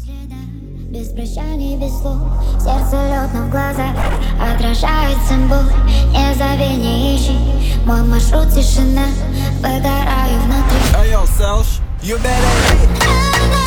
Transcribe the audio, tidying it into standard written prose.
следа, без прощаний, без слов. Сердце лед, но в глазах отражает символ. Не зови, не ищи, мой маршрут тишина. Выгораю внутри. Hey yo, Selch, you better hit.